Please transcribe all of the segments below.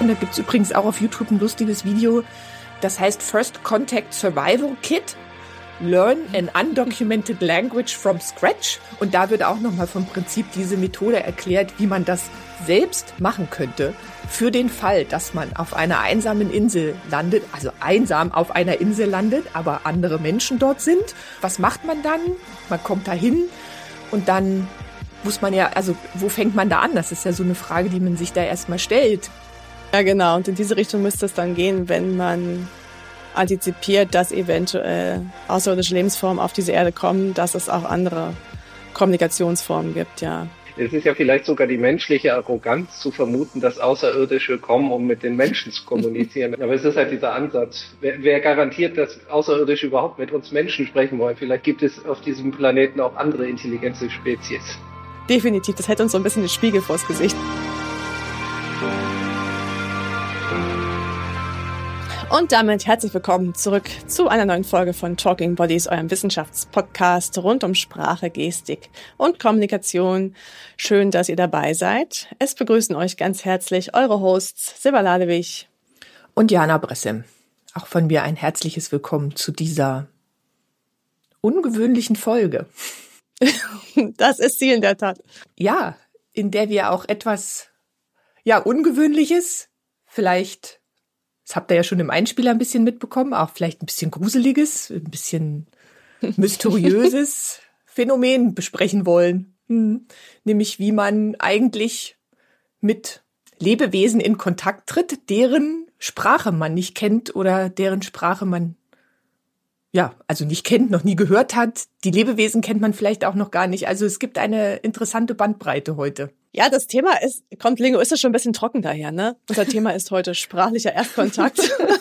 Und da gibt es übrigens auch auf YouTube ein lustiges Video, das heißt First Contact Survival Kit. Learn an Undocumented Language from Scratch. Und da wird auch nochmal vom Prinzip diese Methode erklärt, wie man das selbst machen könnte, für den Fall, dass man auf einer einsamen Insel landet, also einsam auf einer Insel landet, aber andere Menschen dort sind. Was macht man dann? Man kommt da hin und dann muss man ja, also wo fängt man da an? Das ist ja so eine Frage, die man sich da erstmal stellt. Ja, genau. Und in diese Richtung müsste es dann gehen, wenn man antizipiert, dass eventuell außerirdische Lebensformen auf diese Erde kommen, dass es auch andere Kommunikationsformen gibt, ja. Es ist ja vielleicht sogar die menschliche Arroganz zu vermuten, dass Außerirdische kommen, um mit den Menschen zu kommunizieren. Aber es ist halt dieser Ansatz. Wer garantiert, dass Außerirdische überhaupt mit uns Menschen sprechen wollen? Vielleicht gibt es auf diesem Planeten auch andere intelligente Spezies. Definitiv, das hält uns so ein bisschen den Spiegel vors Gesicht. Und damit herzlich willkommen zurück zu einer neuen Folge von Talking Bodies, eurem Wissenschaftspodcast rund um Sprache, Gestik und Kommunikation. Schön, dass ihr dabei seid. Es begrüßen euch ganz herzlich eure Hosts Silber Ladewig und Jana Bressem. Auch von mir ein herzliches Willkommen zu dieser ungewöhnlichen Folge. Das ist sie in der Tat. Ja, in der wir auch etwas, Ungewöhnliches, vielleicht, das habt ihr ja schon im Einspieler ein bisschen mitbekommen, auch vielleicht ein bisschen Gruseliges, ein bisschen mysteriöses Phänomen besprechen wollen. Nämlich, wie man eigentlich mit Lebewesen in Kontakt tritt, deren Sprache man nicht kennt oder deren Sprache man nicht kennt, noch nie gehört hat. Die Lebewesen kennt man vielleicht auch noch gar nicht. Also es gibt eine interessante Bandbreite heute. Ja, das Thema kommt linguistisch schon ein bisschen trocken daher, ne? Unser Thema ist heute sprachlicher Erstkontakt.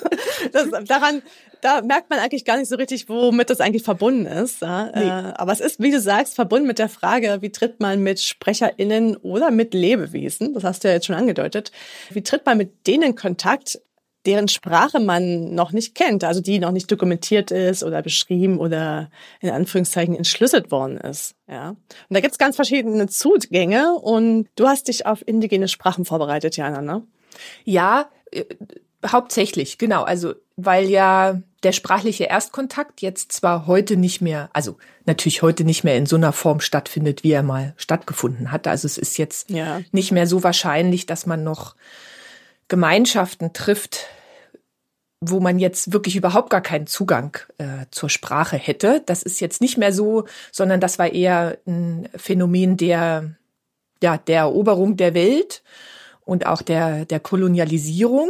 Da merkt man eigentlich gar nicht so richtig, womit das eigentlich verbunden ist. Ja? Nee. Aber es ist, wie du sagst, verbunden mit der Frage, wie tritt man mit SprecherInnen oder mit Lebewesen, das hast du ja jetzt schon angedeutet, wie tritt man mit denen in Kontakt, deren Sprache man noch nicht kennt, also die noch nicht dokumentiert ist oder beschrieben oder in Anführungszeichen entschlüsselt worden ist. Ja. Und da gibt's ganz verschiedene Zugänge und du hast dich auf indigene Sprachen vorbereitet, Jana, ne? Ja, hauptsächlich, genau. Also weil ja der sprachliche Erstkontakt jetzt zwar heute nicht mehr, also natürlich heute nicht mehr in so einer Form stattfindet, wie er mal stattgefunden hat. Also es ist jetzt nicht mehr so wahrscheinlich, dass man noch Gemeinschaften trifft, wo man jetzt wirklich überhaupt gar keinen Zugang zur Sprache hätte. Das ist jetzt nicht mehr so, sondern das war eher ein Phänomen der Eroberung der Welt und auch der Kolonialisierung.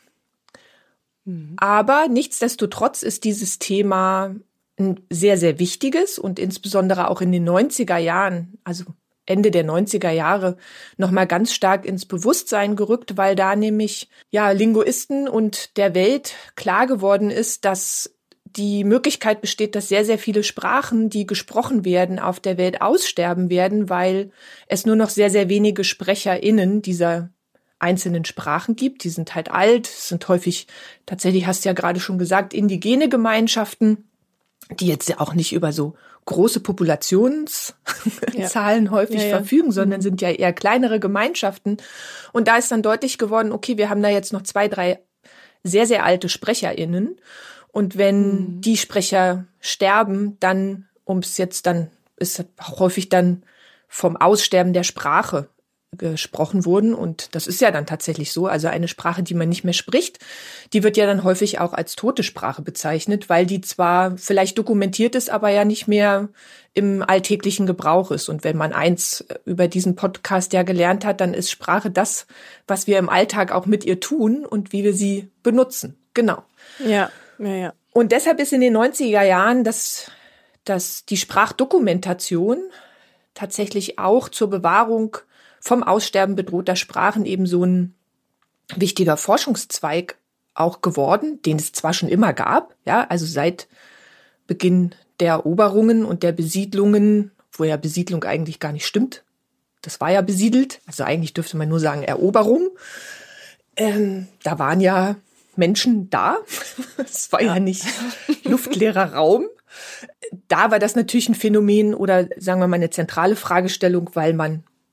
Aber nichtsdestotrotz ist dieses Thema ein sehr, sehr wichtiges und insbesondere auch in den 90er Jahren, also Ende der 90er Jahre nochmal ganz stark ins Bewusstsein gerückt, weil da nämlich Linguisten und der Welt klar geworden ist, dass die Möglichkeit besteht, dass sehr, sehr viele Sprachen, die gesprochen werden, auf der Welt aussterben werden, weil es nur noch sehr, sehr wenige SprecherInnen dieser einzelnen Sprachen gibt. Die sind halt alt, sind häufig, tatsächlich hast du ja gerade schon gesagt, indigene Gemeinschaften, die jetzt ja auch nicht über so große Populationszahlen häufig verfügen, sondern sind ja eher kleinere Gemeinschaften. Und da ist dann deutlich geworden, okay, wir haben da jetzt noch 2, 3 sehr, sehr alte SprecherInnen. Und wenn die Sprecher sterben, dann ist häufig dann vom Aussterben der Sprache gesprochen wurden. Und das ist ja dann tatsächlich so. Also eine Sprache, die man nicht mehr spricht, die wird ja dann häufig auch als tote Sprache bezeichnet, weil die zwar vielleicht dokumentiert ist, aber ja nicht mehr im alltäglichen Gebrauch ist. Und wenn man eins über diesen Podcast ja gelernt hat, dann ist Sprache das, was wir im Alltag auch mit ihr tun und wie wir sie benutzen. Genau. Ja. Und deshalb ist in den 90er Jahren, dass die Sprachdokumentation tatsächlich auch zur Bewahrung vom Aussterben bedrohter Sprachen eben so ein wichtiger Forschungszweig auch geworden, den es zwar schon immer gab, also seit Beginn der Eroberungen und der Besiedlungen, wo ja Besiedlung eigentlich gar nicht stimmt. Das war ja besiedelt, also eigentlich dürfte man nur sagen Eroberung. Da waren ja Menschen da, es war ja nicht luftleerer Raum. Da war das natürlich ein Phänomen oder sagen wir mal eine zentrale Fragestellung, weil man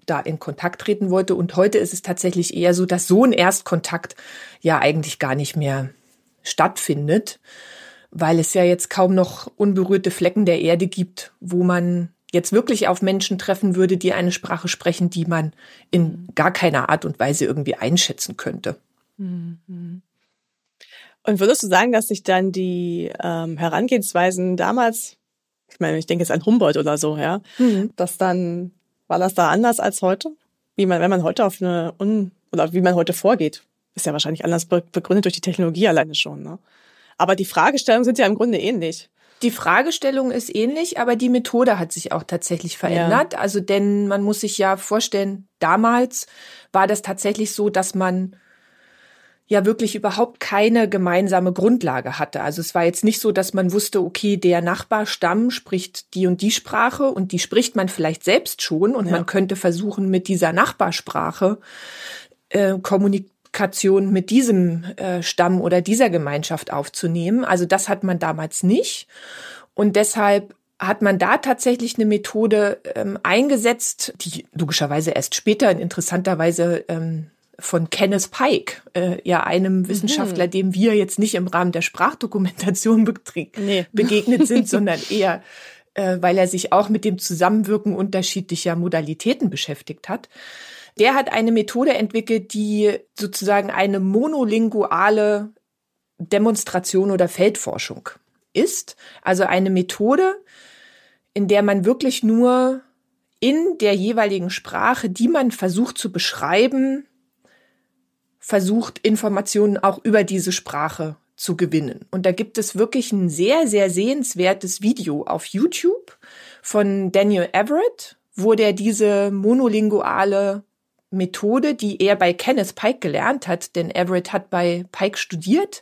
da in Kontakt treten wollte. Und heute ist es tatsächlich eher so, dass so ein Erstkontakt ja eigentlich gar nicht mehr stattfindet, weil es ja jetzt kaum noch unberührte Flecken der Erde gibt, wo man jetzt wirklich auf Menschen treffen würde, die eine Sprache sprechen, die man in gar keiner Art und Weise irgendwie einschätzen könnte. Und würdest du sagen, dass sich dann die Herangehensweisen damals, ich meine, ich denke jetzt an Humboldt oder so, ja, war das da anders als heute? Wenn man heute oder wie man heute vorgeht, ist ja wahrscheinlich anders begründet durch die Technologie alleine schon, ne? Aber die Fragestellungen sind ja im Grunde ähnlich. Die Fragestellung ist ähnlich, aber die Methode hat sich auch tatsächlich verändert. Ja. Also, denn man muss sich ja vorstellen, damals war das tatsächlich so, dass man ja wirklich überhaupt keine gemeinsame Grundlage hatte. Also es war jetzt nicht so, dass man wusste, okay, der Nachbarstamm spricht die und die Sprache und die spricht man vielleicht selbst schon und man könnte versuchen, mit dieser Nachbarsprache Kommunikation mit diesem Stamm oder dieser Gemeinschaft aufzunehmen. Also das hat man damals nicht. Und deshalb hat man da tatsächlich eine Methode eingesetzt, die logischerweise erst später in interessanter Weise von Kenneth Pike, einem Wissenschaftler, dem wir jetzt nicht im Rahmen der Sprachdokumentation begegnet sind, sondern eher, weil er sich auch mit dem Zusammenwirken unterschiedlicher Modalitäten beschäftigt hat. Der hat eine Methode entwickelt, die sozusagen eine monolinguale Demonstration oder Feldforschung ist. Also eine Methode, in der man wirklich nur in der jeweiligen Sprache, die man versucht zu beschreiben, versucht, Informationen auch über diese Sprache zu gewinnen. Und da gibt es wirklich ein sehr, sehr sehenswertes Video auf YouTube von Daniel Everett, wo der diese monolinguale Methode, die er bei Kenneth Pike gelernt hat, denn Everett hat bei Pike studiert,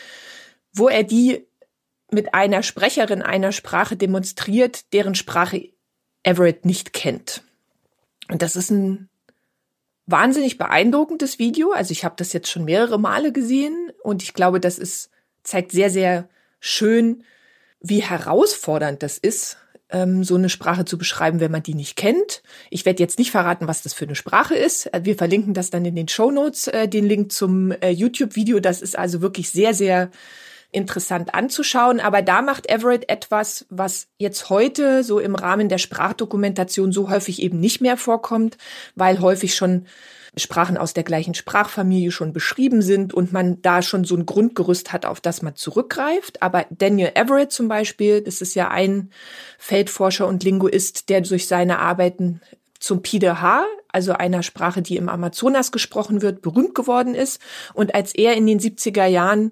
wo er die mit einer Sprecherin einer Sprache demonstriert, deren Sprache Everett nicht kennt. Und das ist ein wahnsinnig beeindruckendes Video. Also ich habe das jetzt schon mehrere Male gesehen und ich glaube, zeigt sehr, sehr schön, wie herausfordernd das ist, so eine Sprache zu beschreiben, wenn man die nicht kennt. Ich werde jetzt nicht verraten, was das für eine Sprache ist. Wir verlinken das dann in den Shownotes, den Link zum YouTube-Video. Das ist also wirklich sehr, sehr interessant anzuschauen. Aber da macht Everett etwas, was jetzt heute so im Rahmen der Sprachdokumentation so häufig eben nicht mehr vorkommt, weil häufig schon Sprachen aus der gleichen Sprachfamilie schon beschrieben sind und man da schon so ein Grundgerüst hat, auf das man zurückgreift. Aber Daniel Everett zum Beispiel, das ist ja ein Feldforscher und Linguist, der durch seine Arbeiten zum Pidgin, also einer Sprache, die im Amazonas gesprochen wird, berühmt geworden ist. Und als er in den 70er Jahren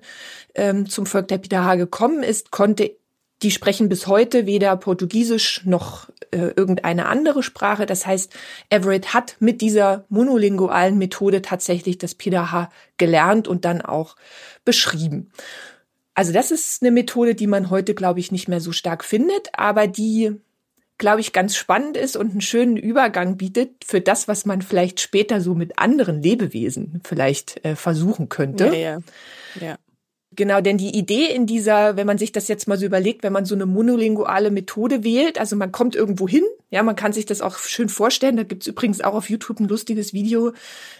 zum Volk der Pidgin gekommen ist, die sprechen bis heute weder Portugiesisch noch irgendeine andere Sprache. Das heißt, Everett hat mit dieser monolingualen Methode tatsächlich das Pidgin gelernt und dann auch beschrieben. Also das ist eine Methode, die man heute, glaube ich, nicht mehr so stark findet, aber die, glaube ich, ganz spannend ist und einen schönen Übergang bietet für das, was man vielleicht später so mit anderen Lebewesen vielleicht versuchen könnte. Ja. Genau, denn die Idee in dieser, wenn man sich das jetzt mal so überlegt, wenn man so eine monolinguale Methode wählt, also man kommt irgendwo hin, ja, man kann sich das auch schön vorstellen, da gibt's übrigens auch auf YouTube ein lustiges Video,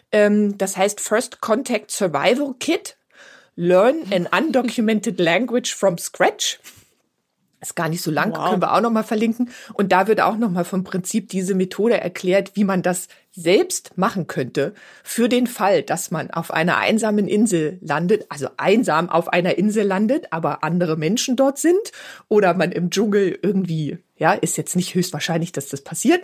das heißt First Contact Survival Kit, Learn an Undocumented Language from Scratch. Ist gar nicht so lang, können wir auch nochmal verlinken. Und da wird auch nochmal vom Prinzip diese Methode erklärt, wie man das selbst machen könnte für den Fall, dass man auf einer einsamen Insel landet, also einsam auf einer Insel landet, aber andere Menschen dort sind oder man im Dschungel irgendwie, ja, ist jetzt nicht höchstwahrscheinlich, dass das passiert.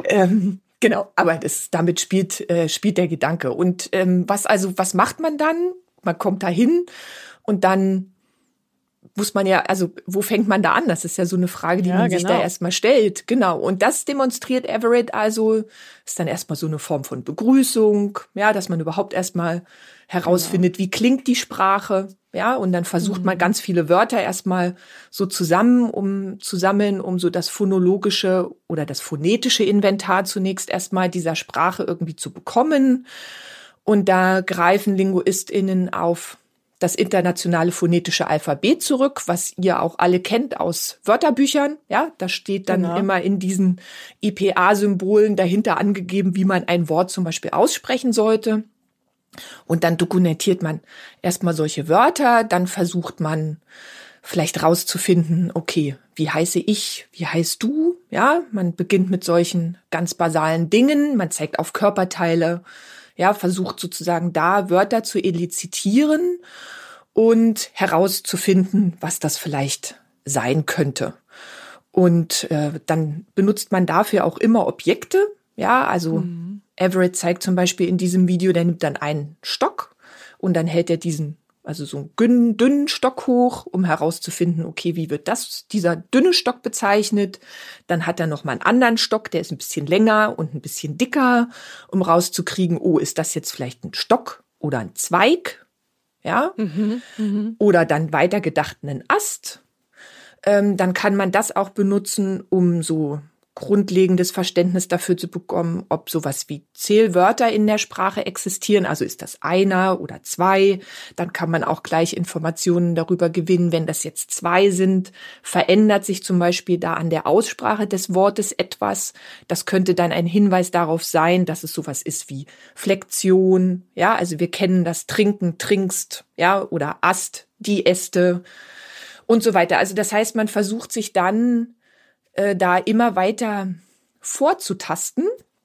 Genau, aber damit spielt der Gedanke. Und was macht man dann? Man kommt da hin und dann muss man ja, also wo fängt man da an? Das ist ja so eine Frage, die man sich da erstmal stellt. Genau. Und das demonstriert Everett also, ist dann erstmal so eine Form von Begrüßung, ja, dass man überhaupt erstmal herausfindet, wie klingt die Sprache, ja, und dann versucht man ganz viele Wörter erstmal so zu sammeln, um so das phonologische oder das phonetische Inventar zunächst erstmal dieser Sprache irgendwie zu bekommen. Und da greifen LinguistInnen auf das internationale phonetische Alphabet zurück, was ihr auch alle kennt aus Wörterbüchern. Ja, da steht dann immer in diesen IPA-Symbolen dahinter angegeben, wie man ein Wort zum Beispiel aussprechen sollte. Und dann dokumentiert man erstmal solche Wörter, dann versucht man vielleicht rauszufinden, okay, wie heiße ich, wie heißt du? Ja, man beginnt mit solchen ganz basalen Dingen, man zeigt auf Körperteile, ja, versucht sozusagen da Wörter zu elizitieren und herauszufinden, was das vielleicht sein könnte. Und dann benutzt man dafür auch immer Objekte, ja, also Everett zeigt zum Beispiel in diesem Video, der nimmt dann einen Stock und dann hält er diesen, also so einen dünnen Stock hoch, um herauszufinden, okay, wie wird dieser dünne Stock bezeichnet? Dann hat er noch mal einen anderen Stock, der ist ein bisschen länger und ein bisschen dicker, um rauszukriegen, oh, ist das jetzt vielleicht ein Stock oder ein Zweig? Ja? Oder dann weitergedacht einen Ast. Dann kann man das auch benutzen, um so grundlegendes Verständnis dafür zu bekommen, ob sowas wie Zählwörter in der Sprache existieren. Also ist das einer oder zwei? Dann kann man auch gleich Informationen darüber gewinnen, wenn das jetzt zwei sind. Verändert sich zum Beispiel da an der Aussprache des Wortes etwas? Das könnte dann ein Hinweis darauf sein, dass es sowas ist wie Flexion. Ja, also wir kennen das Trinken, trinkst, ja, oder Ast, die Äste und so weiter. Also das heißt, man versucht sich dann da immer weiter vorzutasten.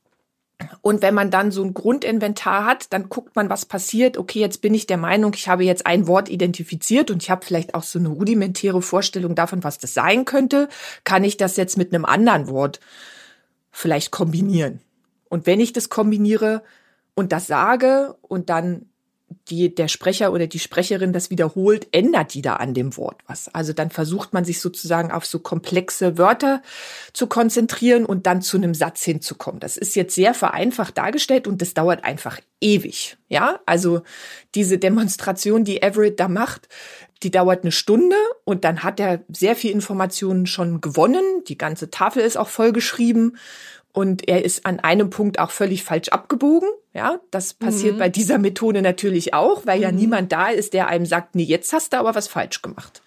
Und wenn man dann so ein Grundinventar hat, dann guckt man, was passiert. Okay, jetzt bin ich der Meinung, ich habe jetzt ein Wort identifiziert und ich habe vielleicht auch so eine rudimentäre Vorstellung davon, was das sein könnte. Kann ich das jetzt mit einem anderen Wort vielleicht kombinieren? Und wenn ich das kombiniere und das sage und dann der Sprecher oder die Sprecherin das wiederholt, ändert die da an dem Wort was. Also dann versucht man sich sozusagen auf so komplexe Wörter zu konzentrieren und dann zu einem Satz hinzukommen. Das ist jetzt sehr vereinfacht dargestellt und das dauert einfach ewig. Ja, also diese Demonstration, die Everett da macht, die dauert eine Stunde und dann hat er sehr viel Informationen schon gewonnen. Die ganze Tafel ist auch vollgeschrieben. Und er ist an einem Punkt auch völlig falsch abgebogen. Ja, das passiert bei dieser Methode natürlich auch, weil ja niemand da ist, der einem sagt, nee, jetzt hast du aber was falsch gemacht.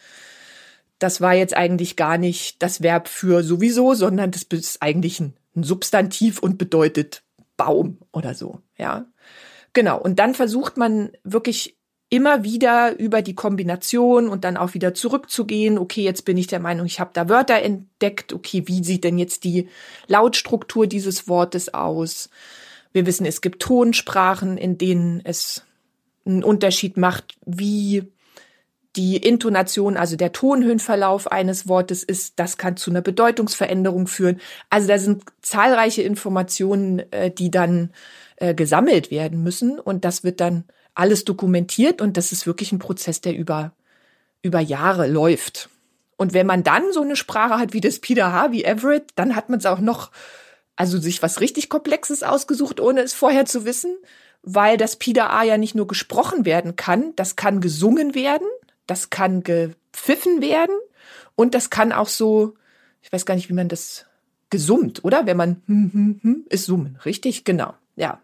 Das war jetzt eigentlich gar nicht das Verb für sowieso, sondern das ist eigentlich ein Substantiv und bedeutet Baum oder so. Ja, genau. Und dann versucht man wirklich immer wieder über die Kombination und dann auch wieder zurückzugehen. Okay, jetzt bin ich der Meinung, ich habe da Wörter entdeckt. Okay, wie sieht denn jetzt die Lautstruktur dieses Wortes aus? Wir wissen, es gibt Tonsprachen, in denen es einen Unterschied macht, wie die Intonation, also der Tonhöhenverlauf eines Wortes ist. Das kann zu einer Bedeutungsveränderung führen. Also da sind zahlreiche Informationen, die dann gesammelt werden müssen. Und das wird dann alles dokumentiert und das ist wirklich ein Prozess, der über Jahre läuft. Und wenn man dann so eine Sprache hat wie das PIDA-H, wie Everett, dann hat man es auch noch, also sich was richtig Komplexes ausgesucht, ohne es vorher zu wissen, weil das PIDA-A ja nicht nur gesprochen werden kann, das kann gesungen werden, das kann gepfiffen werden und das kann auch so, ich weiß gar nicht, wie man das gesummt, oder? Wenn man ist summen, richtig? Genau, ja.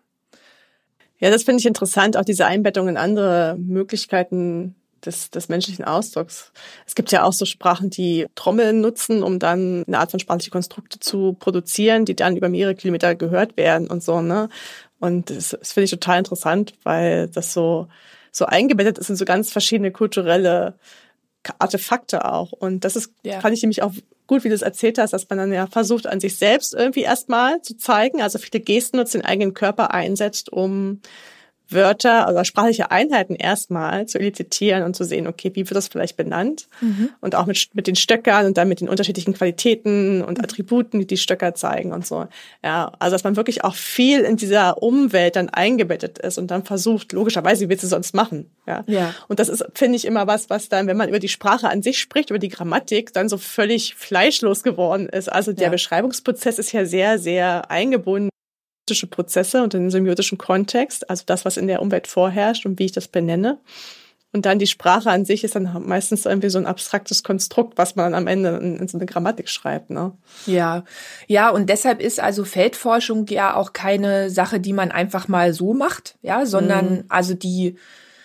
Ja, das finde ich interessant, auch diese Einbettung in andere Möglichkeiten des menschlichen Ausdrucks. Es gibt ja auch so Sprachen, die Trommeln nutzen, um dann eine Art von sprachliche Konstrukte zu produzieren, die dann über mehrere Kilometer gehört werden und so, ne? Und das finde ich total interessant, weil das so eingebettet ist in so ganz verschiedene kulturelle Artefakte auch. Und das ist, fand ich nämlich auch gut, wie du es erzählt hast, dass man dann ja versucht, an sich selbst irgendwie erstmal zu zeigen, also viele Gesten nutzt, den eigenen Körper einsetzt, um Wörter oder sprachliche Einheiten erstmal zu elizitieren und zu sehen, okay, wie wird das vielleicht benannt? Und auch mit den Stöckern und dann mit den unterschiedlichen Qualitäten und Attributen, die die Stöcker zeigen und so. Ja, also dass man wirklich auch viel in dieser Umwelt dann eingebettet ist und dann versucht, logischerweise, wie willst du sonst machen? Ja. Und das ist, finde ich, immer was dann, wenn man über die Sprache an sich spricht, über die Grammatik, dann so völlig fleischlos geworden ist. Also der Beschreibungsprozess ist ja sehr, sehr eingebunden. Prozesse und den semiotischen Kontext, also das, was in der Umwelt vorherrscht und wie ich das benenne. Und dann die Sprache an sich ist dann meistens irgendwie so ein abstraktes Konstrukt, was man am Ende in so eine Grammatik schreibt, ne? Ja, und deshalb ist also Feldforschung ja auch keine Sache, die man einfach mal so macht, ja, sondern also die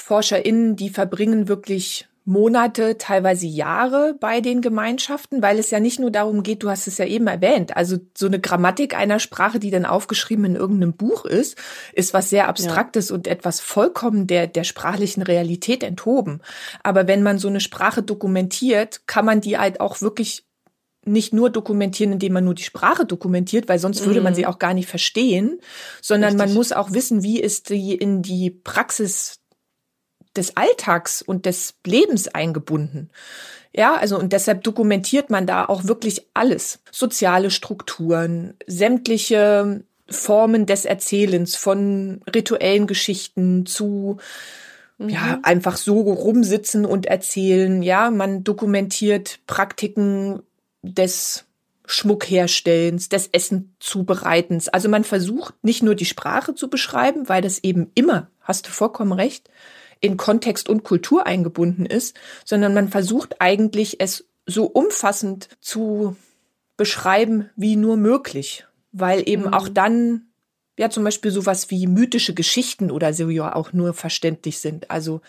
ForscherInnen, die verbringen wirklich Monate, teilweise Jahre bei den Gemeinschaften, weil es ja nicht nur darum geht, du hast es ja eben erwähnt, also so eine Grammatik einer Sprache, die dann aufgeschrieben in irgendeinem Buch ist was sehr Abstraktes und etwas vollkommen der sprachlichen Realität enthoben. Aber wenn man so eine Sprache dokumentiert, kann man die halt auch wirklich nicht nur dokumentieren, indem man nur die Sprache dokumentiert, weil sonst würde man sie auch gar nicht verstehen, sondern man muss auch wissen, wie ist die in die Praxis des Alltags und des Lebens eingebunden. Ja, also und deshalb dokumentiert man da auch wirklich alles. Soziale Strukturen, sämtliche Formen des Erzählens, von rituellen Geschichten zu ja, einfach so rumsitzen und erzählen. Ja, man dokumentiert Praktiken des Schmuckherstellens, des Essenzubereitens. Also man versucht nicht nur die Sprache zu beschreiben, weil das eben immer, hast du vollkommen recht, in Kontext und Kultur eingebunden ist, sondern man versucht eigentlich, es so umfassend zu beschreiben wie nur möglich, weil eben auch dann ja zum Beispiel sowas wie mythische Geschichten oder so ja auch nur verständlich sind. Also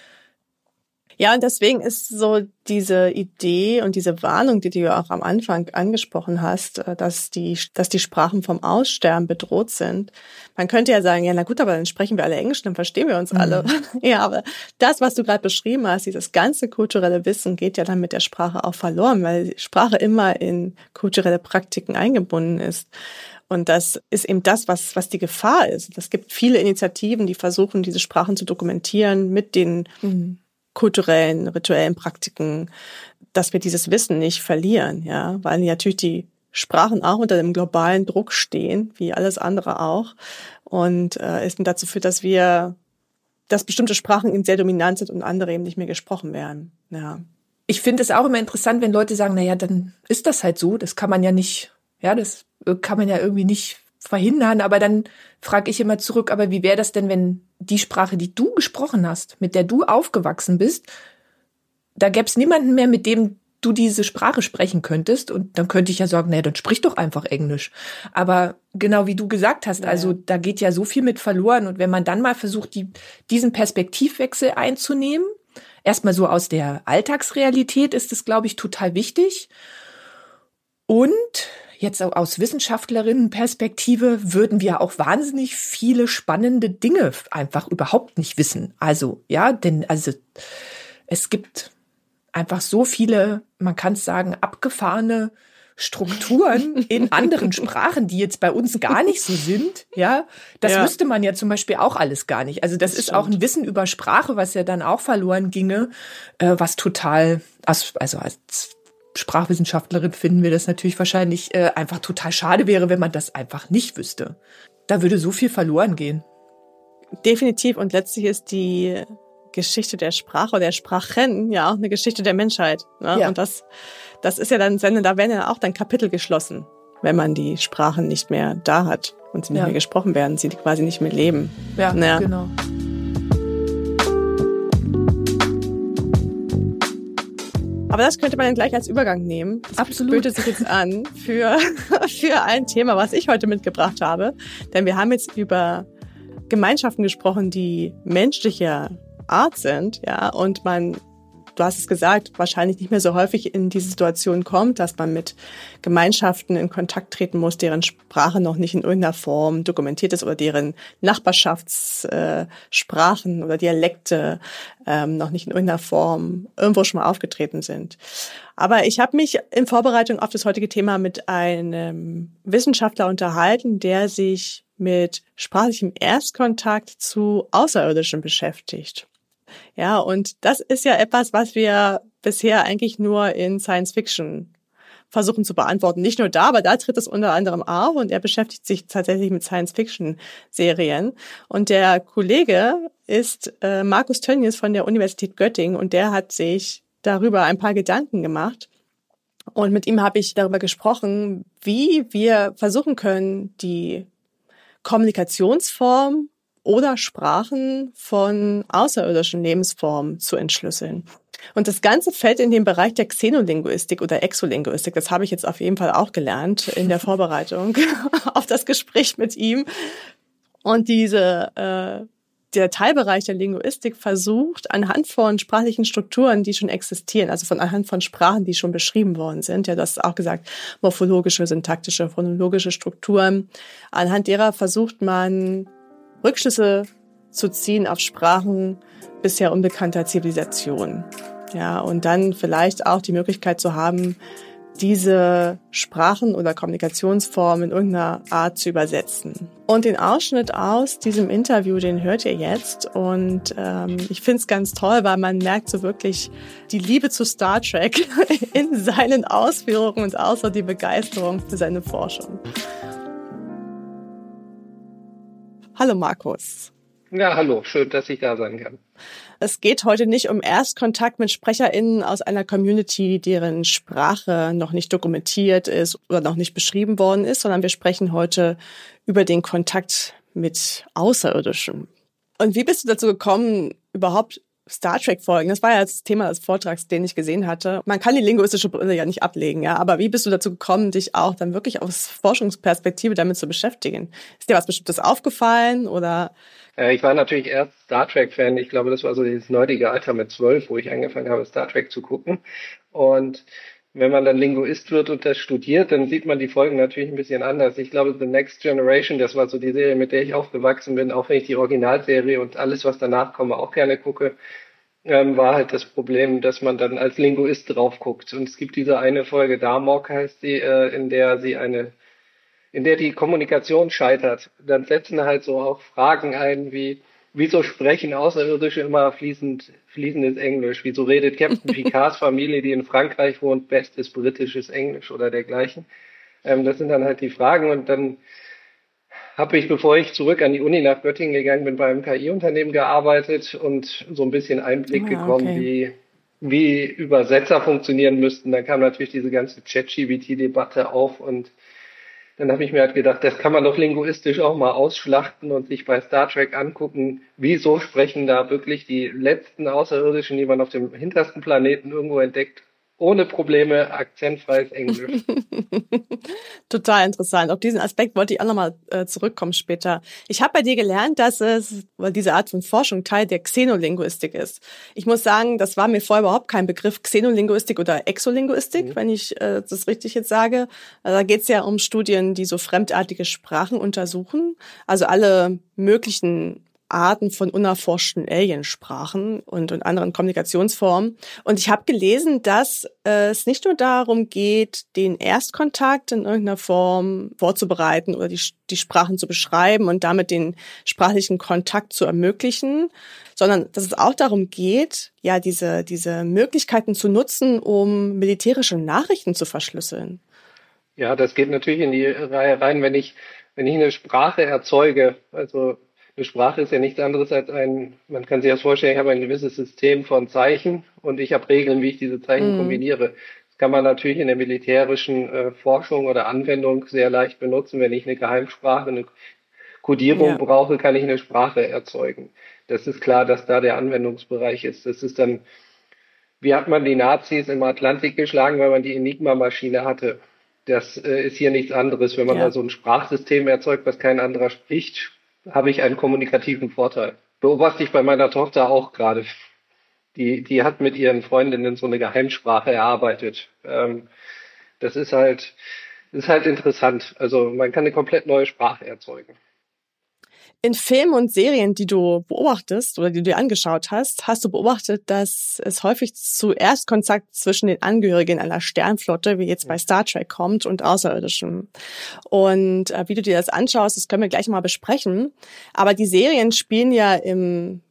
ja, und deswegen ist so diese Idee und diese Warnung, die du ja auch am Anfang angesprochen hast, dass die Sprachen vom Aussterben bedroht sind. Man könnte ja sagen, ja, na gut, aber dann sprechen wir alle Englisch, dann verstehen wir uns alle. Ja, aber das, was du gerade beschrieben hast, dieses ganze kulturelle Wissen geht ja dann mit der Sprache auch verloren, weil Sprache immer in kulturelle Praktiken eingebunden ist. Und das ist eben das, was die Gefahr ist. Es gibt viele Initiativen, die versuchen, diese Sprachen zu dokumentieren mit den kulturellen, rituellen Praktiken, dass wir dieses Wissen nicht verlieren, ja, weil natürlich die Sprachen auch unter dem globalen Druck stehen, wie alles andere auch, und es dazu führt, dass bestimmte Sprachen eben sehr dominant sind und andere eben nicht mehr gesprochen werden, ja. Ich finde es auch immer interessant, wenn Leute sagen, na ja, dann ist das halt so, das kann man ja nicht, ja, das kann man ja irgendwie nicht verhindern, aber dann frage ich immer zurück, aber wie wäre das denn, wenn die Sprache, die du gesprochen hast, mit der du aufgewachsen bist, da gäbe es niemanden mehr, mit dem du diese Sprache sprechen könntest, und dann könnte ich ja sagen, naja, dann sprich doch einfach Englisch. Aber genau wie du gesagt hast, also da geht ja so viel mit verloren, und wenn man dann mal versucht, diesen Perspektivwechsel einzunehmen, erstmal so aus der Alltagsrealität, ist es, glaube ich, total wichtig. Und jetzt aus Wissenschaftlerinnenperspektive würden wir auch wahnsinnig viele spannende Dinge einfach überhaupt nicht wissen. Also, ja, denn es gibt einfach so viele, man kann es sagen, abgefahrene Strukturen in anderen Sprachen, die jetzt bei uns gar nicht so sind. Ja, das wüsste man ja zum Beispiel auch alles gar nicht. Also das ist stimmt. Auch ein Wissen über Sprache, was ja dann auch verloren ginge, was total, also als Sprachwissenschaftlerin finden wir das natürlich wahrscheinlich einfach total schade wäre, wenn man das einfach nicht wüsste. Da würde so viel verloren gehen. Definitiv. Und letztlich ist die Geschichte der Sprache oder der Sprachen ja auch eine Geschichte der Menschheit. Ne? Ja. Und das ist ja dann, da werden ja auch dann Kapitel geschlossen, wenn man die Sprachen nicht mehr da hat und sie nicht mehr gesprochen werden, sie quasi nicht mehr leben. Ja, genau. Aber das könnte man dann gleich als Übergang nehmen. Das Absolut. Bietet sich jetzt an für ein Thema, was ich heute mitgebracht habe. Denn wir haben jetzt über Gemeinschaften gesprochen, die menschlicher Art sind, ja, und du hast es gesagt, wahrscheinlich nicht mehr so häufig in diese Situation kommt, dass man mit Gemeinschaften in Kontakt treten muss, deren Sprache noch nicht in irgendeiner Form dokumentiert ist oder deren Nachbarschaftssprachen oder Dialekte noch nicht in irgendeiner Form irgendwo schon mal aufgetreten sind. Aber ich habe mich in Vorbereitung auf das heutige Thema mit einem Wissenschaftler unterhalten, der sich mit sprachlichem Erstkontakt zu Außerirdischen beschäftigt. Ja, und das ist ja etwas, was wir bisher eigentlich nur in Science Fiction versuchen zu beantworten. Nicht nur da, aber da tritt es unter anderem auf, und er beschäftigt sich tatsächlich mit Science Fiction Serien. Und der Kollege ist Markus Tönnies von der Universität Göttingen, und der hat sich darüber ein paar Gedanken gemacht. Und mit ihm habe ich darüber gesprochen, wie wir versuchen können, die Kommunikationsform oder Sprachen von außerirdischen Lebensformen zu entschlüsseln. Und das Ganze fällt in den Bereich der Xenolinguistik oder Exolinguistik. Das habe ich jetzt auf jeden Fall auch gelernt in der Vorbereitung auf das Gespräch mit ihm. Und diese der Teilbereich der Linguistik versucht, anhand von sprachlichen Strukturen, die schon existieren, also anhand von Sprachen, die schon beschrieben worden sind, ja, das ist auch gesagt, morphologische, syntaktische, phonologische Strukturen, anhand derer versucht man, Rückschlüsse zu ziehen auf Sprachen bisher unbekannter Zivilisationen. Ja, und dann vielleicht auch die Möglichkeit zu haben, diese Sprachen oder Kommunikationsformen in irgendeiner Art zu übersetzen. Und den Ausschnitt aus diesem Interview, den hört ihr jetzt. Und ich finde es ganz toll, weil man merkt so wirklich die Liebe zu Star Trek in seinen Ausführungen und außer die Begeisterung für seine Forschung. Hallo Markus. Ja, hallo, schön, dass ich da sein kann. Es geht heute nicht um Erstkontakt mit SprecherInnen aus einer Community, deren Sprache noch nicht dokumentiert ist oder noch nicht beschrieben worden ist, sondern wir sprechen heute über den Kontakt mit Außerirdischen. Und wie bist du dazu gekommen, überhaupt Star Trek-Folgen? Das war ja das Thema des Vortrags, den ich gesehen hatte. Man kann die linguistische Brille ja nicht ablegen, ja. Aber wie bist du dazu gekommen, dich auch dann wirklich aus Forschungsperspektive damit zu beschäftigen? Ist dir was Bestimmtes aufgefallen oder? Ich war natürlich erst Star Trek-Fan. Ich glaube, das war so dieses neudige Alter mit 12, wo ich angefangen habe, Star Trek zu gucken. Und wenn man dann Linguist wird und das studiert, dann sieht man die Folgen natürlich ein bisschen anders. Ich glaube, The Next Generation, das war so die Serie, mit der ich aufgewachsen bin, auch wenn ich die Originalserie und alles, was danach komme, auch gerne gucke, war halt das Problem, dass man dann als Linguist drauf guckt. Und es gibt diese eine Folge, Darmok heißt sie, in der die Kommunikation scheitert. Dann setzen halt so auch Fragen ein wie, wieso sprechen Außerirdische immer fließendes Englisch? Wieso redet Captain Picards Familie, die in Frankreich wohnt, bestes britisches Englisch oder dergleichen? Das sind dann halt die Fragen. Und dann habe ich, bevor ich zurück an die Uni nach Göttingen gegangen bin, bei einem KI-Unternehmen gearbeitet und so ein bisschen Einblick bekommen, wie Übersetzer funktionieren müssten. Dann kam natürlich diese ganze ChatGPT-Debatte auf und dann habe ich mir halt gedacht, das kann man doch linguistisch auch mal ausschlachten und sich bei Star Trek angucken, wieso sprechen da wirklich die letzten Außerirdischen, die man auf dem hintersten Planeten irgendwo entdeckt, ohne Probleme akzentfreies Englisch. Total interessant. Auf diesen Aspekt wollte ich auch nochmal zurückkommen später. Ich habe bei dir gelernt, dass diese Art von Forschung Teil der Xenolinguistik ist. Ich muss sagen, das war mir vorher überhaupt kein Begriff, Xenolinguistik oder Exolinguistik, wenn ich das richtig jetzt sage. Also da geht es ja um Studien, die so fremdartige Sprachen untersuchen. Also alle möglichen Arten von unerforschten Aliensprachen und anderen Kommunikationsformen. Und ich habe gelesen, dass es nicht nur darum geht, den Erstkontakt in irgendeiner Form vorzubereiten oder die Sprachen zu beschreiben und damit den sprachlichen Kontakt zu ermöglichen, sondern dass es auch darum geht, ja, diese Möglichkeiten zu nutzen, um militärische Nachrichten zu verschlüsseln. Ja, das geht natürlich in die Reihe rein, wenn ich eine Sprache erzeuge, also eine Sprache ist ja nichts anderes als man kann sich das vorstellen, ich habe ein gewisses System von Zeichen und ich habe Regeln, wie ich diese Zeichen kombiniere. Das kann man natürlich in der militärischen Forschung oder Anwendung sehr leicht benutzen. Wenn ich eine Geheimsprache, eine Kodierung brauche, kann ich eine Sprache erzeugen. Das ist klar, dass da der Anwendungsbereich ist. Das ist dann, wie hat man die Nazis im Atlantik geschlagen, weil man die Enigma-Maschine hatte. Das ist hier nichts anderes. Wenn man da so ein Sprachsystem erzeugt, was kein anderer spricht, habe ich einen kommunikativen Vorteil. Beobachte ich bei meiner Tochter auch gerade. Die hat mit ihren Freundinnen so eine Geheimsprache erarbeitet. Das ist halt interessant. Also man kann eine komplett neue Sprache erzeugen. In Filmen und Serien, die du beobachtest oder die du dir angeschaut hast, hast du beobachtet, dass es häufig zu Erstkontakt zwischen den Angehörigen einer Sternflotte, wie jetzt bei Star Trek, kommt und Außerirdischen. Und wie du dir das anschaust, das können wir gleich mal besprechen. Aber die Serien spielen ja im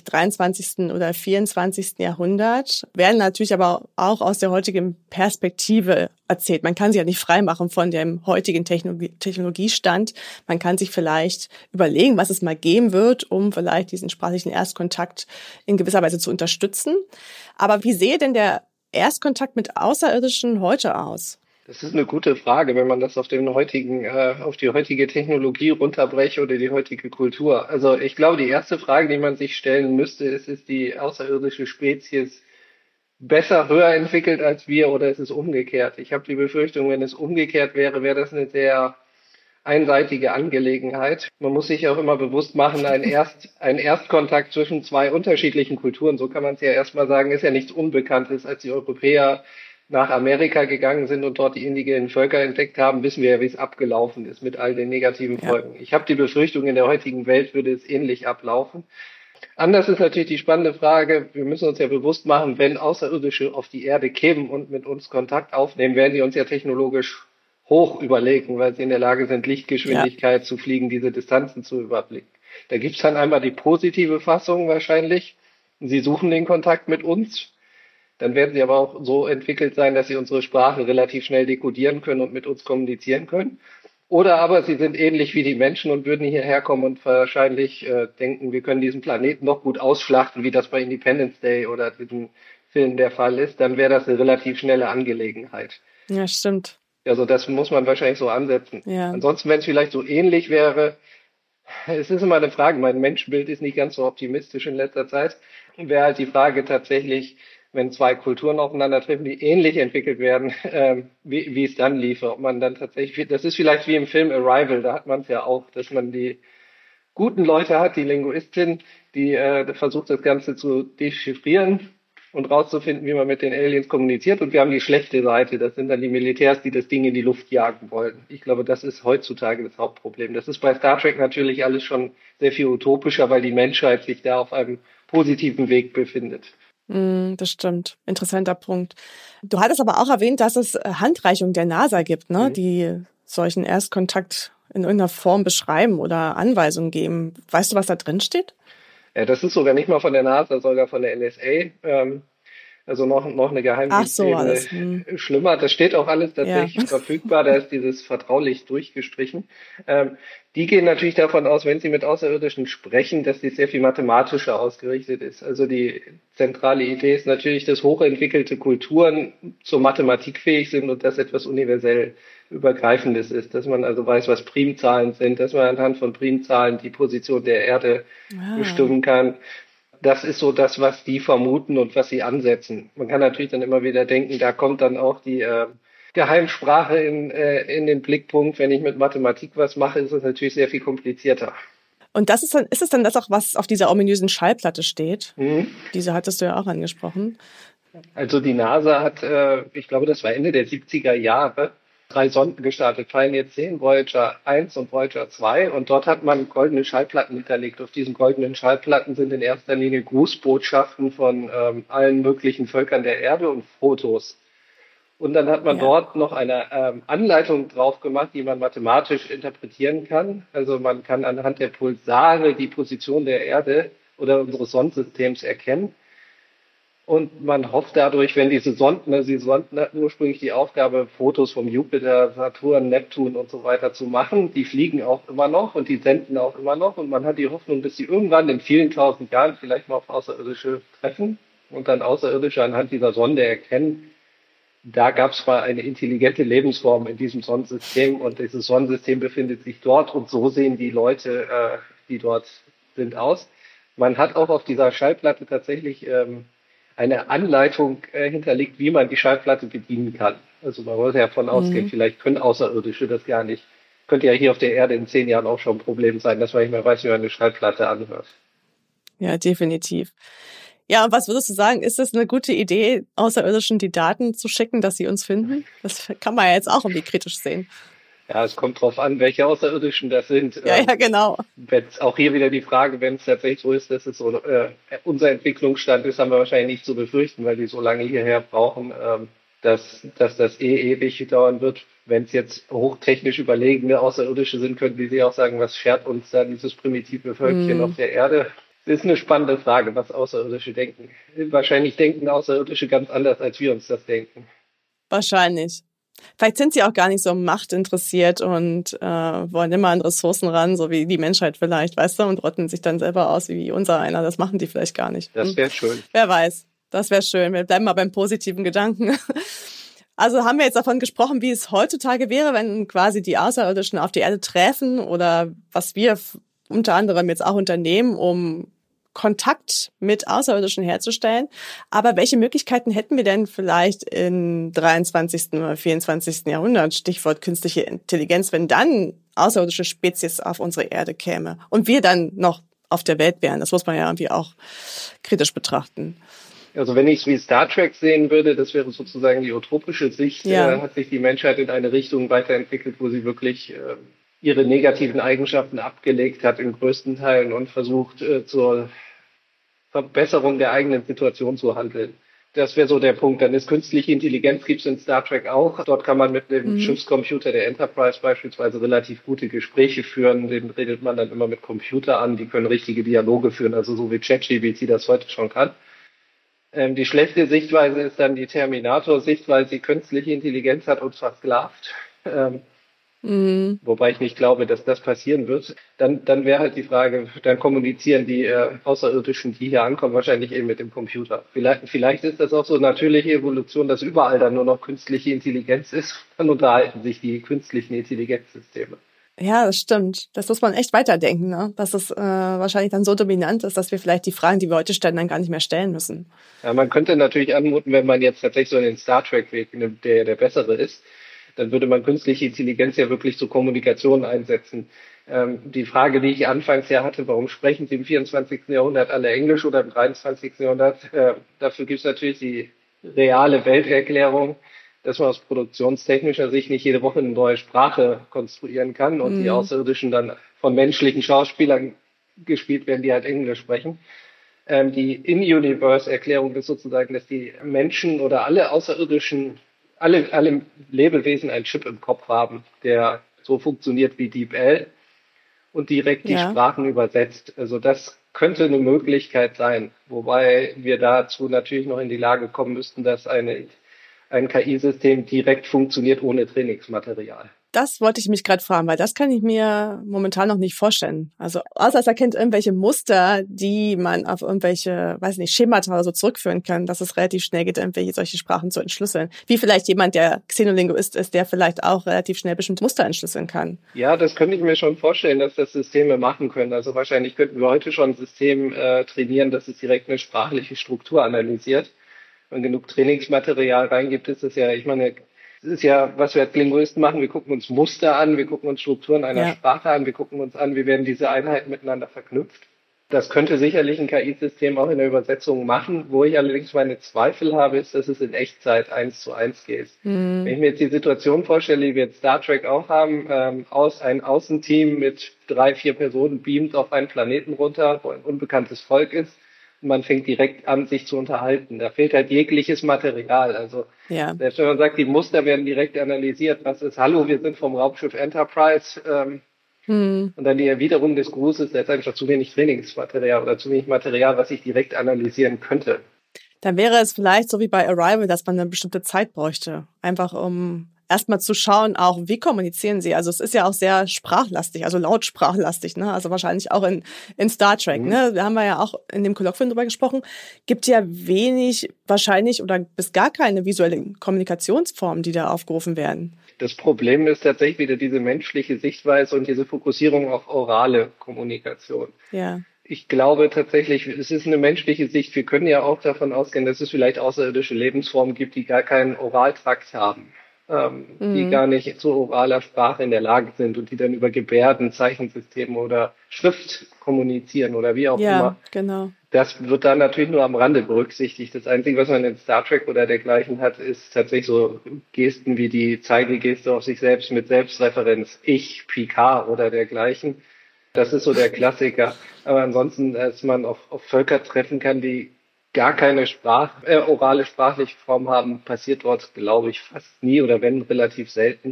23. oder 24. Jahrhundert, werden natürlich aber auch aus der heutigen Perspektive erzählt. Man kann sich ja nicht freimachen von dem heutigen Technologiestand. Man kann sich vielleicht überlegen, was es mal geben wird, um vielleicht diesen sprachlichen Erstkontakt in gewisser Weise zu unterstützen. Aber wie sehe denn der Erstkontakt mit Außerirdischen heute aus? Das ist eine gute Frage, wenn man das auf die heutige Technologie runterbreche oder die heutige Kultur. Also ich glaube, die erste Frage, die man sich stellen müsste, ist die außerirdische Spezies besser, höher entwickelt als wir oder ist es umgekehrt? Ich habe die Befürchtung, wenn es umgekehrt wäre, wäre das eine sehr einseitige Angelegenheit. Man muss sich auch immer bewusst machen, ein Erstkontakt zwischen zwei unterschiedlichen Kulturen, so kann man es ja erstmal sagen, ist ja nichts Unbekanntes. Als die Europäer nach Amerika gegangen sind und dort die indigenen Völker entdeckt haben, wissen wir ja, wie es abgelaufen ist mit all den negativen Folgen. Ich habe die Befürchtung, in der heutigen Welt würde es ähnlich ablaufen. Anders ist natürlich die spannende Frage, wir müssen uns ja bewusst machen, wenn Außerirdische auf die Erde kämen und mit uns Kontakt aufnehmen, werden die uns ja technologisch hoch überlegen, weil sie in der Lage sind, Lichtgeschwindigkeit zu fliegen, diese Distanzen zu überblicken. Da gibt's dann einmal die positive Fassung wahrscheinlich. Sie suchen den Kontakt mit uns. Dann werden sie aber auch so entwickelt sein, dass sie unsere Sprache relativ schnell dekodieren können und mit uns kommunizieren können. Oder aber sie sind ähnlich wie die Menschen und würden hierher kommen und wahrscheinlich denken, wir können diesen Planeten noch gut ausschlachten, wie das bei Independence Day oder diesem Film der Fall ist. Dann wäre das eine relativ schnelle Angelegenheit. Ja, stimmt. Also das muss man wahrscheinlich so ansetzen. Ja. Ansonsten, wenn es vielleicht so ähnlich wäre, es ist immer eine Frage, mein Menschenbild ist nicht ganz so optimistisch in letzter Zeit, wäre halt die Frage tatsächlich, wenn zwei Kulturen aufeinandertreffen, die ähnlich entwickelt werden, wie es dann liefe. Ob man dann tatsächlich, das ist vielleicht wie im Film Arrival, da hat man es ja auch, dass man die guten Leute hat, die Linguistin, die versucht das Ganze zu dechiffrieren und rauszufinden, wie man mit den Aliens kommuniziert. Und wir haben die schlechte Seite, das sind dann die Militärs, die das Ding in die Luft jagen wollen. Ich glaube, das ist heutzutage das Hauptproblem. Das ist bei Star Trek natürlich alles schon sehr viel utopischer, weil die Menschheit sich da auf einem positiven Weg befindet. Das stimmt. Interessanter Punkt. Du hattest aber auch erwähnt, dass es Handreichungen der NASA gibt, ne, die solchen Erstkontakt in irgendeiner Form beschreiben oder Anweisungen geben. Weißt du, was da drin steht? Ja, das ist sogar nicht mal von der NASA, sogar von der NSA. Also noch eine Geheimdienstebene schlimmer. Das steht auch alles tatsächlich verfügbar. Da ist dieses vertraulich durchgestrichen. Die gehen natürlich davon aus, wenn sie mit Außerirdischen sprechen, dass dies sehr viel mathematischer ausgerichtet ist. Also die zentrale Idee ist natürlich, dass hochentwickelte Kulturen zur Mathematik fähig sind und das etwas universell Übergreifendes ist. Dass man also weiß, was Primzahlen sind, dass man anhand von Primzahlen die Position der Erde bestimmen kann. Das ist so das, was die vermuten und was sie ansetzen. Man kann natürlich dann immer wieder denken, da kommt dann auch die Geheimsprache in den Blickpunkt. Wenn ich mit Mathematik was mache, ist es natürlich sehr viel komplizierter. Und ist es dann das auch, was auf dieser ominösen Schallplatte steht? Diese hattest du ja auch angesprochen. Also die NASA hat, ich glaube, das war Ende der 70er Jahre, 3 Sonden gestartet, Pioneer 10, Voyager 1 und Voyager 2. Und dort hat man goldene Schallplatten hinterlegt. Auf diesen goldenen Schallplatten sind in erster Linie Grußbotschaften von allen möglichen Völkern der Erde und Fotos. Und dann hat man dort noch eine Anleitung drauf gemacht, die man mathematisch interpretieren kann. Also man kann anhand der Pulsare die Position der Erde oder unseres Sonnensystems erkennen. Und man hofft dadurch, wenn diese Sonden hatten ursprünglich die Aufgabe, Fotos vom Jupiter, Saturn, Neptun und so weiter zu machen. Die fliegen auch immer noch und die senden auch immer noch. Und man hat die Hoffnung, dass sie irgendwann in vielen tausend Jahren vielleicht mal auf Außerirdische treffen und dann Außerirdische anhand dieser Sonde erkennen. Da gab es mal eine intelligente Lebensform in diesem Sonnensystem und dieses Sonnensystem befindet sich dort und so sehen die Leute, die dort sind, aus. Man hat auch auf dieser Schallplatte tatsächlich eine Anleitung hinterlegt, wie man die Schallplatte bedienen kann. Also man wollte ja davon ausgehen, vielleicht können Außerirdische das gar nicht. Könnte ja hier auf der Erde in 10 Jahren auch schon ein Problem sein, dass man nicht mehr weiß, wie man eine Schallplatte anhört. Ja, definitiv. Ja, und was würdest du sagen, ist das eine gute Idee, Außerirdischen die Daten zu schicken, dass sie uns finden? Das kann man ja jetzt auch irgendwie kritisch sehen. Ja, es kommt drauf an, welche Außerirdischen das sind. Ja, genau. Auch hier wieder die Frage, wenn es tatsächlich so ist, dass es so unser Entwicklungsstand ist, haben wir wahrscheinlich nicht zu befürchten, weil die so lange hierher brauchen, dass das ewig dauern wird. Wenn es jetzt hochtechnisch überlegene Außerirdische sind, könnten die sich auch sagen, was schert uns da dieses primitive Völkchen auf der Erde? Das ist eine spannende Frage, was Außerirdische denken. Wahrscheinlich denken Außerirdische ganz anders, als wir uns das denken. Wahrscheinlich. Vielleicht sind sie auch gar nicht so machtinteressiert und wollen immer an Ressourcen ran, so wie die Menschheit vielleicht, weißt du, und rotten sich dann selber aus wie unser einer. Das machen die vielleicht gar nicht. Das wäre schön. Wer weiß, das wäre schön. Wir bleiben mal beim positiven Gedanken. Also haben wir jetzt davon gesprochen, wie es heutzutage wäre, wenn quasi die Außerirdischen auf die Erde treffen oder was wir unter anderem jetzt auch unternehmen, um Kontakt mit Außerirdischen herzustellen. Aber welche Möglichkeiten hätten wir denn vielleicht im 23. oder 24. Jahrhundert, Stichwort künstliche Intelligenz, wenn dann außerirdische Spezies auf unsere Erde käme und wir dann noch auf der Welt wären? Das muss man ja irgendwie auch kritisch betrachten. Also wenn ich es wie Star Trek sehen würde, das wäre sozusagen die utopische Sicht, hat sich die Menschheit in eine Richtung weiterentwickelt, wo sie wirklich ihre negativen Eigenschaften abgelegt hat in größten Teilen und versucht zur Verbesserung der eigenen Situation zu handeln. Das wäre so der Punkt. Dann ist künstliche Intelligenz, gibt es in Star Trek auch. Dort kann man mit dem Schiffscomputer der Enterprise beispielsweise relativ gute Gespräche führen. Den redet man dann immer mit Computer an. Die können richtige Dialoge führen, also so wie ChatGPT das heute schon kann. Die schlechte Sichtweise ist dann die Terminator-Sicht, weil sie künstliche Intelligenz hat und versklavt. Wobei ich nicht glaube, dass das passieren wird. Dann wäre halt die Frage, dann kommunizieren die Außerirdischen, die hier ankommen, wahrscheinlich eben mit dem Computer. Vielleicht ist das auch so natürliche Evolution, dass überall dann nur noch künstliche Intelligenz ist. Dann unterhalten sich die künstlichen Intelligenzsysteme. Ja, das stimmt. Das muss man echt weiterdenken, ne? Dass es wahrscheinlich dann so dominant ist, dass wir vielleicht die Fragen, die wir heute stellen, dann gar nicht mehr stellen müssen. Ja, man könnte natürlich anmuten, wenn man jetzt tatsächlich so in den Star Trek-Weg nimmt, der der bessere ist, dann würde man künstliche Intelligenz ja wirklich zur Kommunikation einsetzen. Die Frage, die ich anfangs ja hatte, warum sprechen Sie im 24. Jahrhundert alle Englisch oder im 23. Jahrhundert? Dafür gibt es natürlich die reale Welterklärung, dass man aus produktionstechnischer Sicht nicht jede Woche eine neue Sprache konstruieren kann und die Außerirdischen dann von menschlichen Schauspielern gespielt werden, die halt Englisch sprechen. Die In-Universe-Erklärung ist sozusagen, dass die Menschen oder alle Außerirdischen, alle Lebewesen einen Chip im Kopf haben, der so funktioniert wie DeepL und direkt die Sprachen übersetzt. Also das könnte eine Möglichkeit sein, wobei wir dazu natürlich noch in die Lage kommen müssten, dass ein KI-System direkt funktioniert ohne Trainingsmaterial. Das wollte ich mich gerade fragen, weil das kann ich mir momentan noch nicht vorstellen. Also außer es erkennt irgendwelche Muster, die man auf irgendwelche, weiß nicht, Schemata oder so zurückführen kann, dass es relativ schnell geht, irgendwelche solche Sprachen zu entschlüsseln. Wie vielleicht jemand, der Xenolinguist ist, der vielleicht auch relativ schnell bestimmte Muster entschlüsseln kann. Ja, das könnte ich mir schon vorstellen, dass das Systeme machen können. Also wahrscheinlich könnten wir heute schon ein System trainieren, dass es direkt eine sprachliche Struktur analysiert. Wenn genug Trainingsmaterial reingibt, ist es ja, ich meine, es ist ja, was wir als Linguisten machen, wir gucken uns Muster an, wir gucken uns Strukturen einer Sprache an, wir gucken uns an, wie werden diese Einheiten miteinander verknüpft. Das könnte sicherlich ein KI-System auch in der Übersetzung machen. Wo ich allerdings meine Zweifel habe, ist, dass es in Echtzeit 1:1 geht. Wenn ich mir jetzt die Situation vorstelle, die wir jetzt Star Trek auch haben, ein Außenteam mit 3-4 Personen beamt auf einen Planeten runter, wo ein unbekanntes Volk ist. Man fängt direkt an, sich zu unterhalten. Da fehlt halt jegliches Material. Also selbst wenn man sagt, die Muster werden direkt analysiert, was ist, hallo, wir sind vom Raumschiff Enterprise, und dann die Erwiderung des Grußes, da ist einfach zu wenig Trainingsmaterial oder zu wenig Material, was ich direkt analysieren könnte. Dann wäre es vielleicht so wie bei Arrival, dass man eine bestimmte Zeit bräuchte, einfach um erstmal zu schauen, auch wie kommunizieren sie. Also es ist ja auch sehr sprachlastig, also lautsprachlastig, ne? Also wahrscheinlich auch in Star Trek, ne? Da haben wir ja auch in dem Kolloquium drüber gesprochen. Gibt ja wenig, wahrscheinlich oder bis gar keine visuelle Kommunikationsformen, die da aufgerufen werden. Das Problem ist tatsächlich wieder diese menschliche Sichtweise und diese Fokussierung auf orale Kommunikation. Ja. Ich glaube tatsächlich, es ist eine menschliche Sicht. Wir können ja auch davon ausgehen, dass es vielleicht außerirdische Lebensformen gibt, die gar keinen Oraltrakt haben. Die gar nicht zu oraler Sprache in der Lage sind und die dann über Gebärden, Zeichensysteme oder Schrift kommunizieren oder wie auch immer. Ja, genau. Das wird dann natürlich nur am Rande berücksichtigt. Das Einzige, was man in Star Trek oder dergleichen hat, ist tatsächlich so Gesten wie die Zeigegeste auf sich selbst mit Selbstreferenz. Ich, Picard oder dergleichen. Das ist so der Klassiker. Aber ansonsten, dass man auf Völker treffen kann, die gar keine orale sprachliche Form haben, passiert dort, glaube ich, fast nie oder wenn, relativ selten.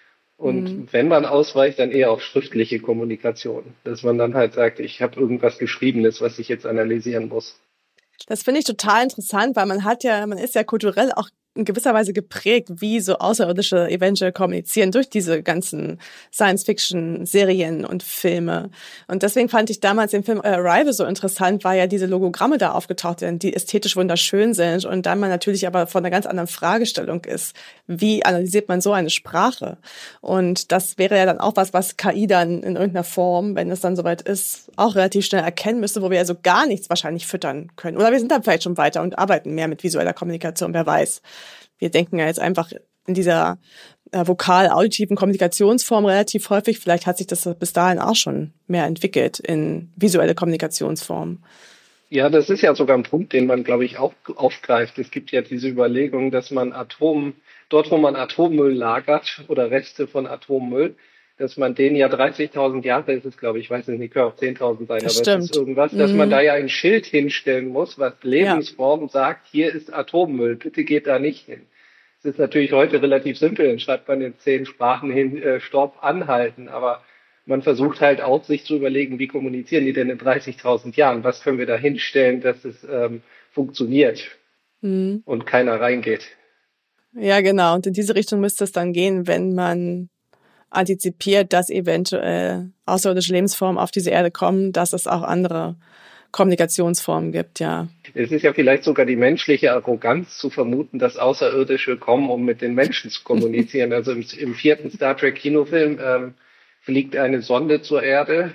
Und wenn man ausweicht, dann eher auf schriftliche Kommunikation. Dass man dann halt sagt, ich habe irgendwas Geschriebenes, was ich jetzt analysieren muss. Das finde ich total interessant, weil man ist ja kulturell auch in gewisser Weise geprägt, wie so Außerirdische eventuell kommunizieren durch diese ganzen Science-Fiction-Serien und Filme. Und deswegen fand ich damals den Film Arrival so interessant, weil ja diese Logogramme da aufgetaucht sind, die ästhetisch wunderschön sind und dann man natürlich aber vor einer ganz anderen Fragestellung ist. Wie analysiert man so eine Sprache? Und das wäre ja dann auch was KI dann in irgendeiner Form, wenn es dann soweit ist, auch relativ schnell erkennen müsste, wo wir also gar nichts wahrscheinlich füttern können. Oder wir sind dann vielleicht schon weiter und arbeiten mehr mit visueller Kommunikation, wer weiß. Wir denken ja jetzt einfach in dieser vokal-auditiven Kommunikationsform relativ häufig. Vielleicht hat sich das bis dahin auch schon mehr entwickelt in visuelle Kommunikationsform. Ja, das ist ja sogar ein Punkt, den man, glaube ich, auch aufgreift. Es gibt ja diese Überlegung, dass man dort, wo man Atommüll lagert oder Reste von Atommüll, dass man den ja 30.000 Jahre ist es, glaube ich, weiß nicht, können auch 10.000 sein, das aber stimmt. es ist irgendwas, dass man da ja ein Schild hinstellen muss, was Lebensform sagt, hier ist Atommüll, bitte geht da nicht hin. Es ist natürlich heute relativ simpel, dann schreibt man in 10 Sprachen hin, Stopp, anhalten, aber man versucht halt auch, sich zu überlegen, wie kommunizieren die denn in 30.000 Jahren, was können wir da hinstellen, dass es funktioniert und keiner reingeht. Ja, genau, und in diese Richtung müsste es dann gehen, wenn man antizipiert, dass eventuell außerirdische Lebensformen auf diese Erde kommen, dass es auch andere Kommunikationsformen gibt, ja. Es ist ja vielleicht sogar die menschliche Arroganz zu vermuten, dass Außerirdische kommen, um mit den Menschen zu kommunizieren. Also im 4. Star Trek Kinofilm fliegt eine Sonde zur Erde,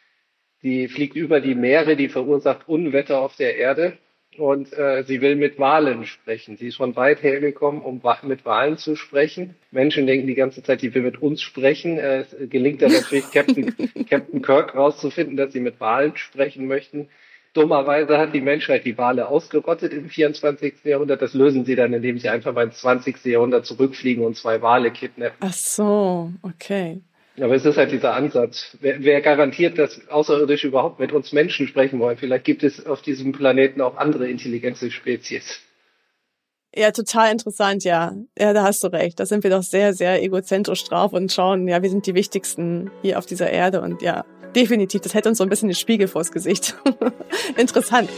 die fliegt über die Meere, die verursacht Unwetter auf der Erde. Und sie will mit Walen sprechen. Sie ist von weit hergekommen, um mit Walen zu sprechen. Menschen denken die ganze Zeit, die will mit uns sprechen. Es gelingt dann natürlich Captain Kirk rauszufinden, dass sie mit Walen sprechen möchten. Dummerweise hat die Menschheit die Wale ausgerottet im 24. Jahrhundert. Das lösen sie dann, indem sie einfach mal ins 20. Jahrhundert zurückfliegen und 2 Wale kidnappen. Ach so, okay. Aber es ist halt dieser Ansatz. Wer garantiert, dass Außerirdische überhaupt mit uns Menschen sprechen wollen? Vielleicht gibt es auf diesem Planeten auch andere intelligente Spezies. Ja, total interessant, ja. Ja, da hast du recht. Da sind wir doch sehr, sehr egozentrisch drauf und schauen, ja, wir sind die Wichtigsten hier auf dieser Erde. Und ja, definitiv, das hält uns so ein bisschen den Spiegel vors Gesicht. Interessant.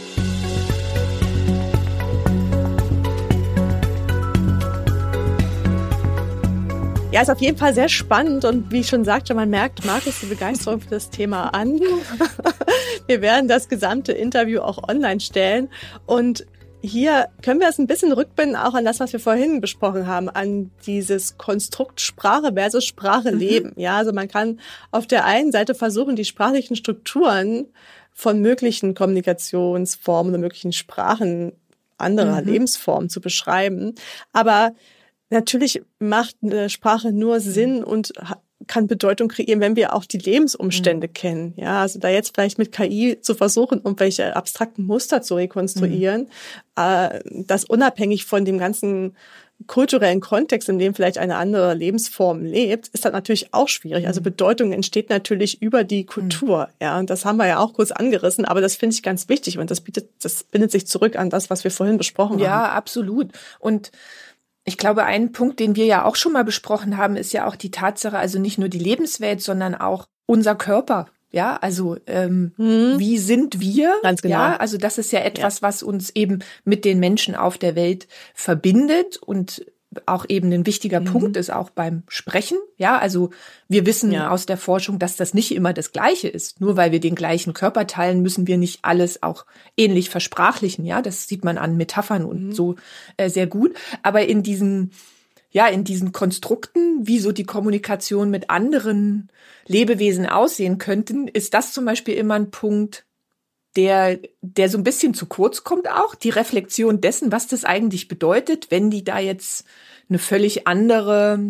Ja, ist auf jeden Fall sehr spannend und wie ich schon sagte, man merkt Markus die Begeisterung für das Thema an. Wir werden das gesamte Interview auch online stellen und hier können wir es ein bisschen rückbinden auch an das, was wir vorhin besprochen haben, an dieses Konstrukt Sprache versus Sprache leben. Ja, also man kann auf der einen Seite versuchen, die sprachlichen Strukturen von möglichen Kommunikationsformen oder möglichen Sprachen anderer Lebensformen zu beschreiben, aber natürlich macht eine Sprache nur Sinn und kann Bedeutung kreieren, wenn wir auch die Lebensumstände kennen. Ja, also da jetzt vielleicht mit KI zu versuchen, irgendwelche abstrakten Muster zu rekonstruieren, das unabhängig von dem ganzen kulturellen Kontext, in dem vielleicht eine andere Lebensform lebt, ist das natürlich auch schwierig. Also Bedeutung entsteht natürlich über die Kultur. Ja, und das haben wir ja auch kurz angerissen, aber das finde ich ganz wichtig und das bindet sich zurück an das, was wir vorhin besprochen haben. Ja, absolut. Und ich glaube, ein Punkt, den wir ja auch schon mal besprochen haben, ist ja auch die Tatsache, also nicht nur die Lebenswelt, sondern auch unser Körper. Ja, also wie sind wir? Ganz genau. Ja, also das ist ja etwas, was uns eben mit den Menschen auf der Welt verbindet und auch eben ein wichtiger Punkt ist auch beim Sprechen. Ja, also wir wissen aus der Forschung, dass das nicht immer das Gleiche ist. Nur weil wir den gleichen Körper teilen, müssen wir nicht alles auch ähnlich versprachlichen. Ja, das sieht man an Metaphern und so sehr gut. Aber in diesen Konstrukten, wie so die Kommunikation mit anderen Lebewesen aussehen könnten, ist das zum Beispiel immer ein Punkt, der so ein bisschen zu kurz kommt auch, die Reflexion dessen, was das eigentlich bedeutet, wenn die da jetzt eine völlig andere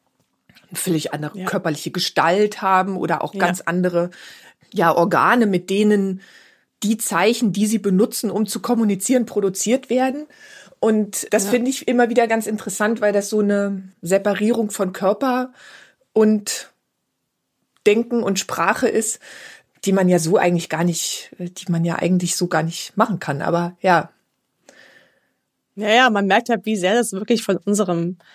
körperliche Gestalt haben oder auch ganz andere Organe, mit denen die Zeichen, die sie benutzen, um zu kommunizieren, produziert werden. Und das finde ich immer wieder ganz interessant, weil das so eine Separierung von Körper und Denken und Sprache ist, die man ja eigentlich so gar nicht machen kann. Aber ja. Ja, man merkt halt, wie sehr das wirklich von unserem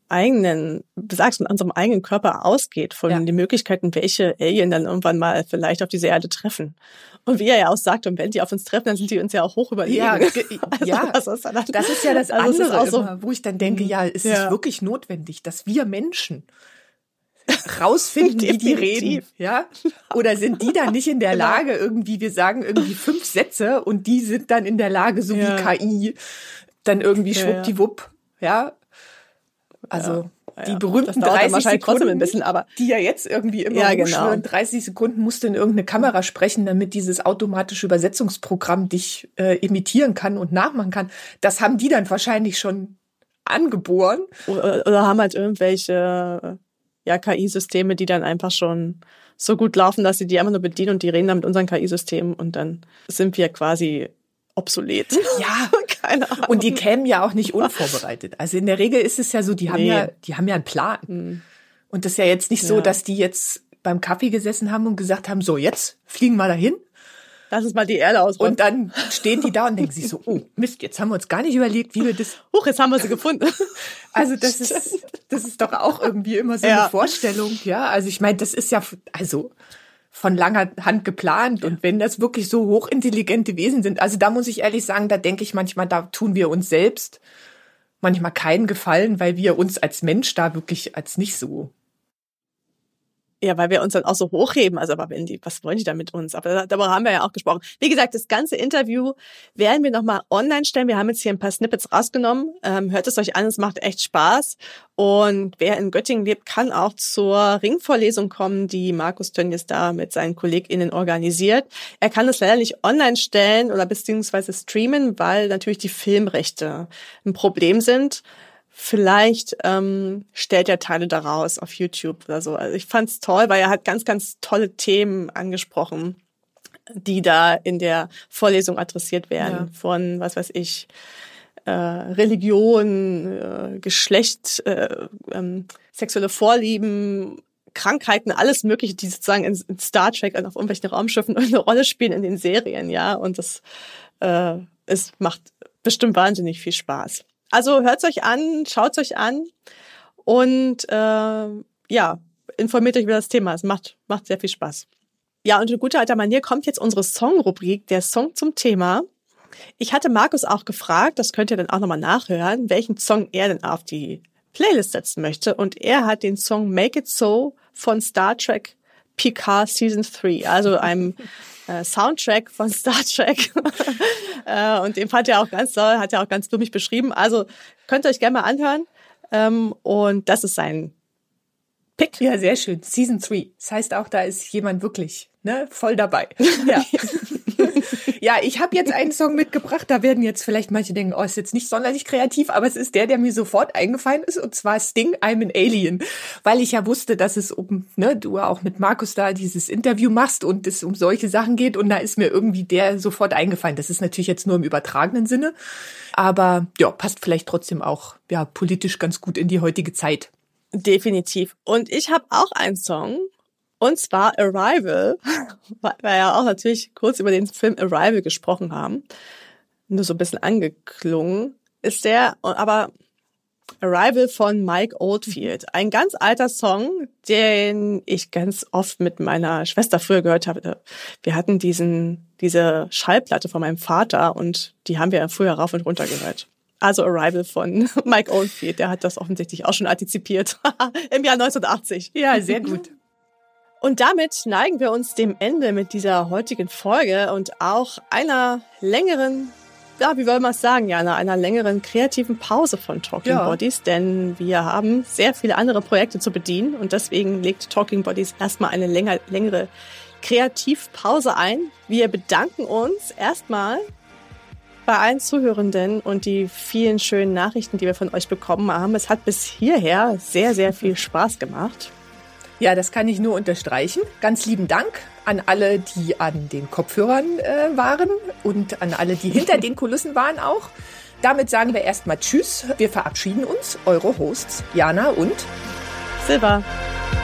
unserem eigenen Körper ausgeht, von den Möglichkeiten, welche Alien dann irgendwann mal vielleicht auf diese Erde treffen. Und wie er ja auch sagt, und wenn die auf uns treffen, dann sind die uns ja auch hoch überlegen. Ja, das ist ja das andere, auch so, immer, wo ich dann denke, ist es wirklich notwendig, dass wir Menschen rausfinden, wie die reden, ja? Oder sind die dann nicht in der Lage, irgendwie, wir sagen irgendwie 5 Sätze und die sind dann in der Lage, so wie KI, dann irgendwie schwuppdiwupp, ja? Also die berühmten 30 Sekunden, ein bisschen, aber die ja jetzt irgendwie immer rumschwirren, 30 Sekunden musst du in irgendeine Kamera sprechen, damit dieses automatische Übersetzungsprogramm dich imitieren kann und nachmachen kann. Das haben die dann wahrscheinlich schon angeboren. Oder haben halt irgendwelche KI-Systeme, die dann einfach schon so gut laufen, dass sie die einfach nur bedienen und die reden dann mit unseren KI-Systemen und dann sind wir quasi obsolet. Ja, keine Ahnung. Und die kämen ja auch nicht unvorbereitet. Also in der Regel ist es ja so, die haben ja einen Plan. Mhm. Und das ist ja jetzt nicht so, dass die jetzt beim Kaffee gesessen haben und gesagt haben, so, jetzt fliegen wir dahin. Lass uns mal die Erde ausräumen. Und dann stehen die da und denken sich so, oh Mist, jetzt haben wir uns gar nicht überlegt, wie wir das... Jetzt haben wir sie gefunden. Also das ist doch auch irgendwie immer so eine Vorstellung, ja. Also ich meine, das ist ja von langer Hand geplant. Und wenn das wirklich so hochintelligente Wesen sind, also da muss ich ehrlich sagen, da denke ich manchmal, da tun wir uns selbst manchmal keinen Gefallen, weil wir uns als Mensch da wirklich als nicht so... Ja, weil wir uns dann auch so hochheben. Also, aber was wollen die da mit uns? Aber darüber haben wir ja auch gesprochen. Wie gesagt, das ganze Interview werden wir nochmal online stellen. Wir haben jetzt hier ein paar Snippets rausgenommen. Hört es euch an, es macht echt Spaß. Und wer in Göttingen lebt, kann auch zur Ringvorlesung kommen, die Markus Tönnies da mit seinen KollegInnen organisiert. Er kann es leider nicht online stellen oder beziehungsweise streamen, weil natürlich die Filmrechte ein Problem sind. Vielleicht stellt er Teile daraus auf YouTube oder so. Also ich fand's toll, weil er hat ganz, ganz tolle Themen angesprochen, die da in der Vorlesung adressiert werden. Ja. Von, was weiß ich, Religion, Geschlecht, sexuelle Vorlieben, Krankheiten, alles Mögliche, die sozusagen in Star Trek und auf irgendwelchen Raumschiffen eine Rolle spielen in den Serien, ja. Und das es macht bestimmt wahnsinnig viel Spaß. Also hört's euch an, schaut's euch an und informiert euch über das Thema. Es macht sehr viel Spaß. Ja, und in guter alter Manier kommt jetzt unsere Song-Rubrik, der Song zum Thema. Ich hatte Markus auch gefragt, das könnt ihr dann auch nochmal nachhören, welchen Song er denn auf die Playlist setzen möchte. Und er hat den Song Make It So von Star Trek Picard Season 3, also einem Soundtrack von Star Trek. Und den fand er auch ganz toll, hat er auch ganz blumig beschrieben. Also könnt ihr euch gerne mal anhören. Und das ist sein Pick. Ja, sehr schön. Season 3. Das heißt auch, da ist jemand wirklich voll dabei. Ja. Ja, ich habe jetzt einen Song mitgebracht, da werden jetzt vielleicht manche denken, ist jetzt nicht sonderlich kreativ, aber es ist der mir sofort eingefallen ist, und zwar Sting, I'm an Alien, weil ich ja wusste, dass es du auch mit Markus da dieses Interview machst und es um solche Sachen geht, und da ist mir irgendwie der sofort eingefallen. Das ist natürlich jetzt nur im übertragenen Sinne, aber ja, passt vielleicht trotzdem auch politisch ganz gut in die heutige Zeit. Definitiv. Und ich habe auch einen Song, und zwar Arrival, weil wir ja auch natürlich kurz über den Film Arrival gesprochen haben. Nur so ein bisschen angeklungen ist der, aber Arrival von Mike Oldfield. Ein ganz alter Song, den ich ganz oft mit meiner Schwester früher gehört habe. Wir hatten diese Schallplatte von meinem Vater und die haben wir früher rauf und runter gehört. Also Arrival von Mike Oldfield, der hat das offensichtlich auch schon antizipiert. Im Jahr 1980. Ja, sehr gut. Und damit neigen wir uns dem Ende mit dieser heutigen Folge und auch einer längeren, wie wollen wir es sagen, Jana, einer längeren kreativen Pause von Talking Bodies, denn wir haben sehr viele andere Projekte zu bedienen und deswegen legt Talking Bodies erstmal eine längere Kreativpause ein. Wir bedanken uns erstmal bei allen Zuhörenden und die vielen schönen Nachrichten, die wir von euch bekommen haben. Es hat bis hierher sehr, sehr viel Spaß gemacht. Ja, das kann ich nur unterstreichen. Ganz lieben Dank an alle, die an den Kopfhörern waren und an alle, die hinter den Kulissen waren auch. Damit sagen wir erstmal Tschüss. Wir verabschieden uns. Eure Hosts Jana und Silva.